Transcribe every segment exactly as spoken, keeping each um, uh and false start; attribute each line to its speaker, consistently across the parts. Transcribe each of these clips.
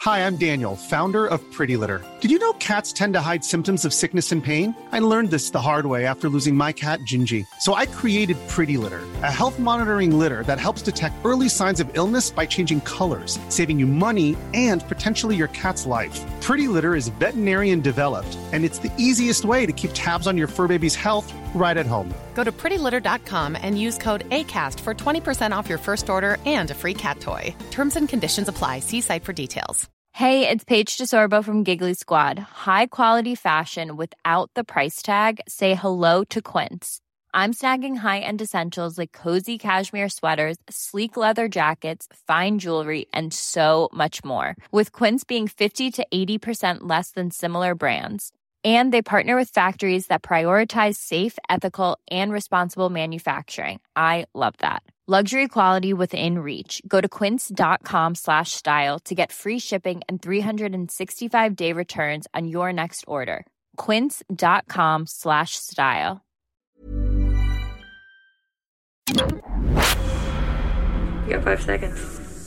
Speaker 1: Hi, I'm Daniel, founder of Pretty Litter. Did you know cats tend to hide symptoms of sickness and pain? I learned this the hard way after losing my cat, Gingy. So I created Pretty Litter, a health monitoring litter that helps detect early signs of illness by changing colors, saving you money and potentially your cat's life. Pretty Litter is veterinarian developed, and it's the easiest way to keep tabs on your fur baby's health right at home.
Speaker 2: Go to pretty litter dot com and use code ACAST for twenty percent off your first order and a free cat toy. Terms and conditions apply. See site for details.
Speaker 3: Hey, it's Paige DeSorbo from Giggly Squad. High quality fashion without the price tag. Say hello to Quince. I'm snagging high-end essentials like cozy cashmere sweaters, sleek leather jackets, fine jewelry, and so much more. With Quince being fifty to eighty percent less than similar brands. And they partner with factories that prioritize safe, ethical, and responsible manufacturing. I love that. Luxury quality within reach. Go to quince.com slash style to get free shipping and three sixty-five day returns on your next order. Quince.com slash style.
Speaker 4: You got five seconds.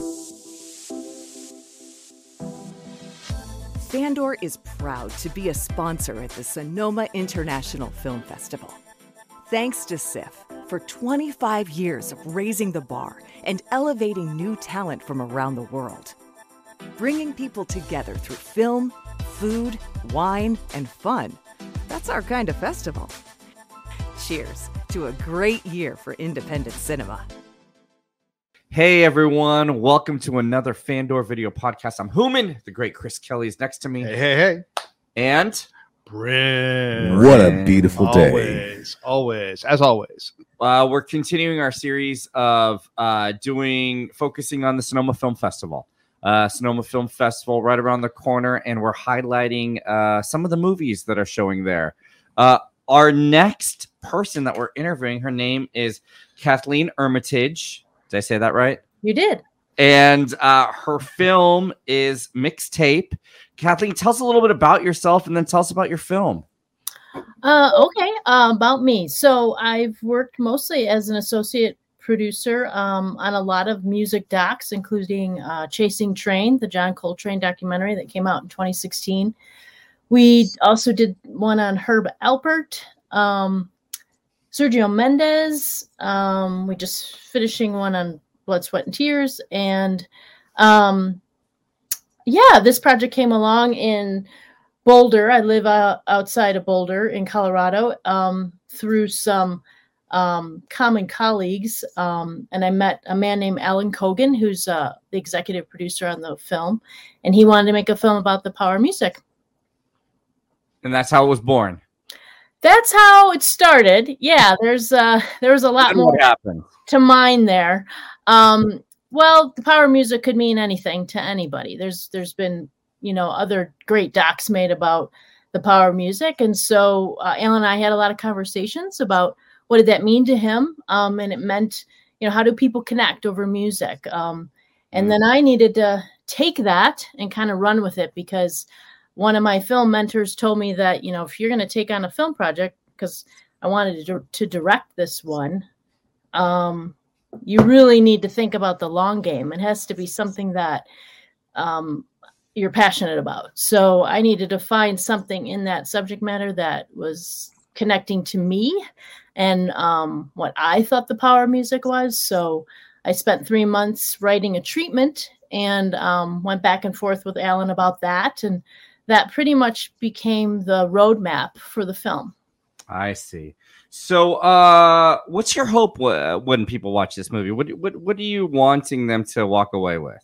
Speaker 5: Fandor is proud to be a sponsor at the Sonoma International Film Festival. Thanks to S I F for twenty-five years of raising the bar and elevating new talent from around the world. Bringing people together through film, food, wine, and fun. That's our kind of festival. Cheers to a great year for independent cinema.
Speaker 6: Hey everyone, welcome to another Fandor video podcast. I'm Hooman, the great Chris Kelly is next to me.
Speaker 7: Hey, hey, hey.
Speaker 6: And
Speaker 7: Bryn.
Speaker 8: What a beautiful day.
Speaker 7: Always, always, as always.
Speaker 6: Uh, we're continuing our series of uh, doing, focusing on the Sonoma Film Festival. Uh, Sonoma Film Festival right around the corner, and we're highlighting uh, some of the movies that are showing there. Uh, our next person that we're interviewing, her name is Kathleen Armitage. Did I say that right?
Speaker 4: You did.
Speaker 6: And uh, her film is Mixtape. Kathleen, tell us a little bit about yourself and then tell us about your film.
Speaker 4: Uh, okay, uh, about me. So I've worked mostly as an associate producer um, on a lot of music docs, including uh, Chasing Train, the John Coltrane documentary that came out in twenty sixteen. We also did one on Herb Alpert, um, Sergio Mendes. Um, we just finishing one on Blood, Sweat, and Tears. And um, yeah, this project came along in Boulder. I live uh, outside of Boulder in Colorado um, through some um, common colleagues. Um, and I met a man named Alan Cogan, who's uh, the executive producer on the film. And he wanted to make a film about the power of music.
Speaker 6: And that's how it was born.
Speaker 4: That's how it started. Yeah, there's uh, there was a lot
Speaker 6: And
Speaker 4: more
Speaker 6: what happened?
Speaker 4: to mine there. Um, well, the power of music could mean anything to anybody. There's there's been, you know, other great docs made about the power of music. And so uh, Alan and I had a lot of conversations about what did that mean to him. Um, and it meant, you know, how do people connect over music? Um, and mm. then I needed to take that and kind of run with it, because one of my film mentors told me that, you know, if you're going to take on a film project, because I wanted to, to direct this one, um, you really need to think about the long game. It has to be something that um, you're passionate about. So I needed to find something in that subject matter that was connecting to me and um, what I thought the power of music was. So I spent three months writing a treatment and um, went back and forth with Alan about that. And that pretty much became the roadmap for the film.
Speaker 6: I see. So uh, what's your hope w- when people watch this movie? What, what, what are you wanting them to walk away with?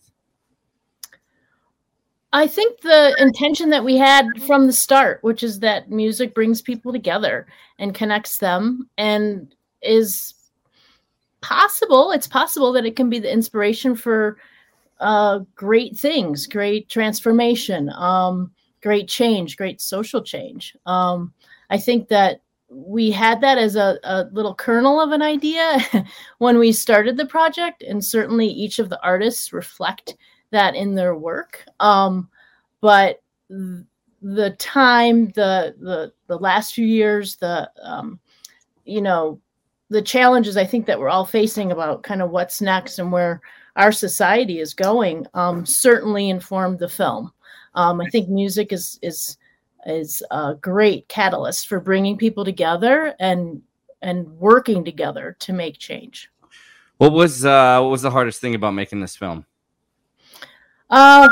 Speaker 4: I think the intention that we had from the start, which is that music brings people together and connects them, and is possible. It's possible that it can be the inspiration for uh, great things, great transformation, um, great change, great social change. Um, I think that we had that as a, a little kernel of an idea when we started the project, and certainly each of the artists reflect that in their work. Um, but th- the time, the, the, the last few years, the, um, you know, the challenges I think that we're all facing about kind of what's next and where, our society is going um, certainly informed the film. Um, I think music is is is a great catalyst for bringing people together and and working together to make change.
Speaker 6: What was uh, what was the hardest thing about making this film?
Speaker 4: Uh,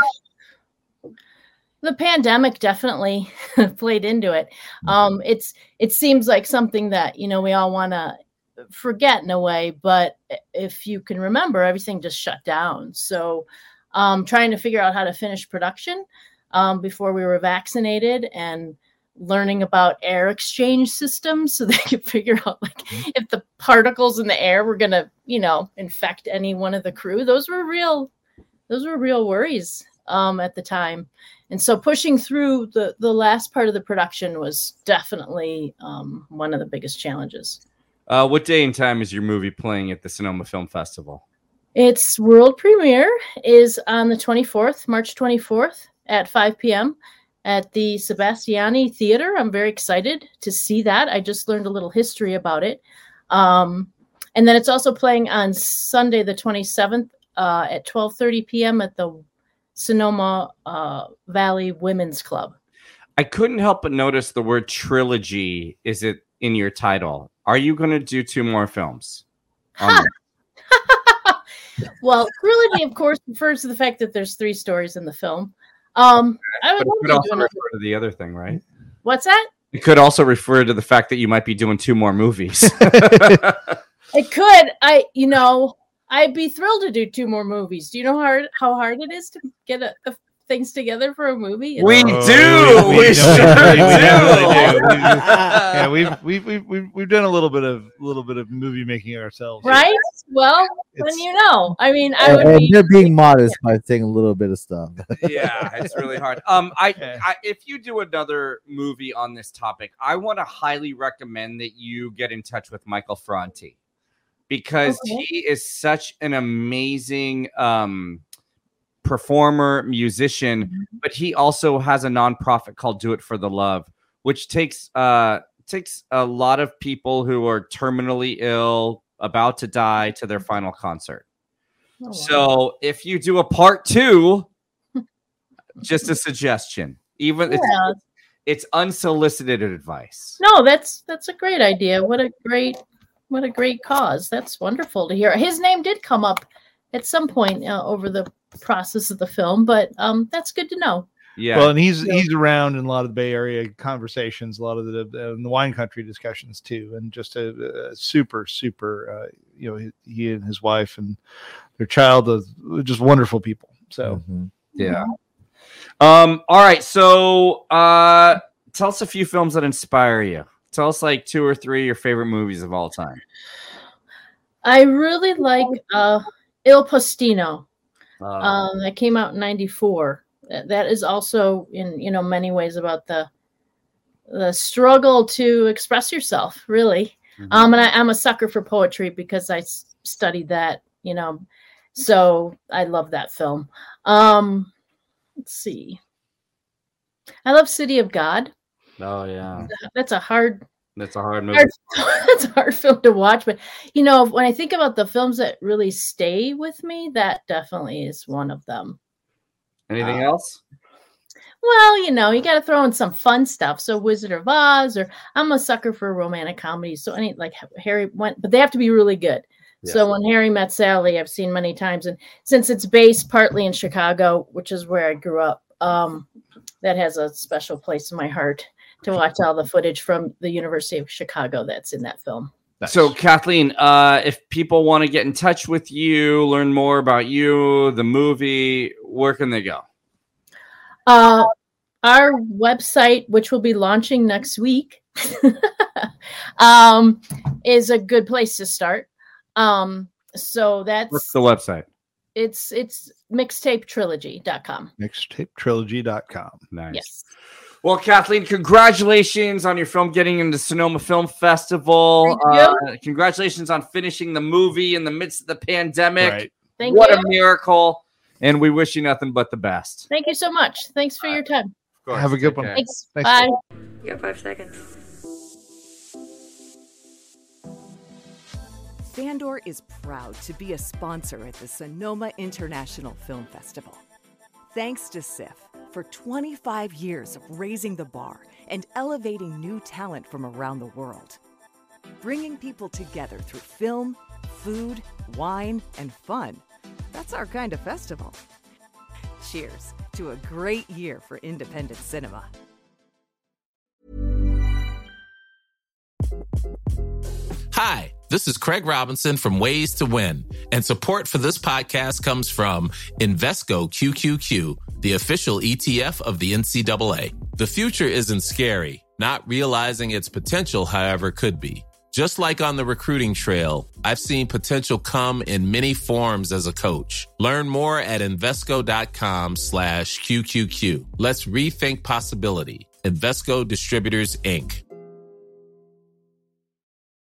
Speaker 4: the pandemic definitely played into it. Um, it's it seems like something that, you know, we all want to forget in a way, but if you can remember, everything just shut down. So um, trying to figure out how to finish production um, before we were vaccinated, and learning about air exchange systems so they could figure out like if the particles in the air were going to, you know, infect any one of the crew. Those were real, those were real worries um, at the time. And so pushing through the, the last part of the production was definitely um, one of the biggest challenges.
Speaker 6: Uh, what day and time is your movie playing at the Sonoma Film Festival?
Speaker 4: Its world premiere is on the twenty-fourth, March twenty-fourth at five p.m. at the Sebastiani Theater. I'm very excited to see that. I just learned a little history about it. Um, and then it's also playing on Sunday, the twenty-seventh uh, at twelve thirty p.m. at the Sonoma uh, Valley Women's Club.
Speaker 6: I couldn't help but notice the word trilogy is it in your title. Are you going to do two more films? Um,
Speaker 4: Well, trilogy, of course, refers to the fact that there's three stories in the film. Um, I would
Speaker 6: but it could
Speaker 4: love
Speaker 6: also
Speaker 4: to do another.
Speaker 6: refer to the other thing, right?
Speaker 4: What's that?
Speaker 6: It could also refer to the fact that you might be doing two more movies.
Speaker 4: It could. I, you know, I'd be thrilled to do two more movies. Do you know how hard, how hard it is to get a, a things together for a movie? It's-
Speaker 6: We
Speaker 7: Oh,
Speaker 6: do. We,
Speaker 7: we
Speaker 6: sure
Speaker 7: definitely- we
Speaker 6: do.
Speaker 7: definitely do. Yeah, we've we've we've we've we've done a little bit of little bit of movie making ourselves.
Speaker 4: right? Well, then
Speaker 7: It's-
Speaker 4: you know. I mean, I
Speaker 8: And,
Speaker 4: would
Speaker 8: and
Speaker 4: be.
Speaker 8: they're being modest by saying a little bit of stuff.
Speaker 6: Yeah, it's really hard. Um, I,
Speaker 7: Okay.
Speaker 6: I if you do another movie on this topic, I want to highly recommend that you get in touch with Michael Franti, because
Speaker 4: Okay.
Speaker 6: he is such an amazing um performer, musician,
Speaker 4: Mm-hmm.
Speaker 6: but he also has a nonprofit called Do It for the Love, which takes uh takes a lot of people who are terminally ill, about to die, to their final concert.
Speaker 4: Oh, wow.
Speaker 6: So if you do a part two, just a suggestion. Even it's,
Speaker 4: Yeah.
Speaker 6: it's unsolicited advice.
Speaker 4: No, that's that's a great idea. What a great what a great cause. That's wonderful to hear. His name did come up at some point uh, over the process of the film, but um, that's good to know.
Speaker 6: Yeah.
Speaker 7: Well, and he's he's around in a lot of the Bay Area conversations, a lot of the, uh, the wine country discussions too, and just a, a super super uh, you know he, he and his wife and their child are just wonderful people. So
Speaker 8: Mhm.
Speaker 6: yeah. Um. All right. So, uh, tell us a few films that inspire you. Tell us like two or three of your favorite movies of all time.
Speaker 4: I really like uh, Il Postino.
Speaker 6: Uh,
Speaker 4: Um, that came out in ninety-four. That that is also in, you know, many ways about the the struggle to express yourself, really.
Speaker 6: Mhm.
Speaker 4: Um, and I, I'm a sucker for poetry because I s- studied that, you know, so I love that film. Um, let's see. I love City of God.
Speaker 6: oh yeah,
Speaker 4: That's a hard
Speaker 6: that's a hard movie.
Speaker 4: hard that's a hard film to watch, but you know, when I think about the films that really stay with me, that definitely is one of them.
Speaker 6: Anything
Speaker 4: uh,
Speaker 6: else?
Speaker 4: Well, you know, you got to throw in some fun stuff. So Wizard of Oz, or I'm a sucker for romantic comedies. So any like Harry went, but they have to be really good.
Speaker 6: Yes.
Speaker 4: So When Harry Met Sally, I've seen many times, and since it's based partly in Chicago, which is where I grew up, um, that has a special place in my heart to watch all the footage from the University of Chicago that's in that film.
Speaker 6: So, Kathleen, uh, if people want to get in touch with you, learn more about you, the movie, where can they go?
Speaker 4: Uh, our website, which will be launching next week, um, is a good place to start. Um, so that's
Speaker 6: What's the website?
Speaker 4: it's it's mixtape trilogy dot com.
Speaker 7: mixtape trilogy dot com.
Speaker 6: Nice.
Speaker 4: Yes.
Speaker 6: Well, Kathleen, congratulations on your film getting into Sonoma Film Festival.
Speaker 4: Thank
Speaker 6: Uh, congratulations on finishing the movie in the midst of the pandemic.
Speaker 7: Right.
Speaker 4: Thank
Speaker 6: what
Speaker 4: you.
Speaker 6: a miracle. And we wish you nothing but the best.
Speaker 4: Thank you so much. Thanks for your time.
Speaker 6: Of course.
Speaker 7: Have a good
Speaker 6: Take
Speaker 7: one.
Speaker 6: care.
Speaker 4: Thanks.
Speaker 7: Thanks.
Speaker 4: Bye.
Speaker 9: You got five seconds.
Speaker 5: Fandor is proud to be a sponsor at the Sonoma International Film Festival. Thanks to S I F for twenty-five years of raising the bar and elevating new talent from around the world. Bringing people together through film, food, wine, and fun. That's our kind of festival. Cheers to a great year for independent cinema.
Speaker 9: Hi, this is Craig Robinson from Ways to Win, and support for this podcast comes from Invesco Q Q Q, the official E T F of the N C double A. The future isn't scary. Not realizing its potential, however, could be. Just like on the recruiting trail, I've seen potential come in many forms as a coach. Learn more at Invesco.com slash QQQ. Let's rethink possibility. Invesco Distributors, Incorporated.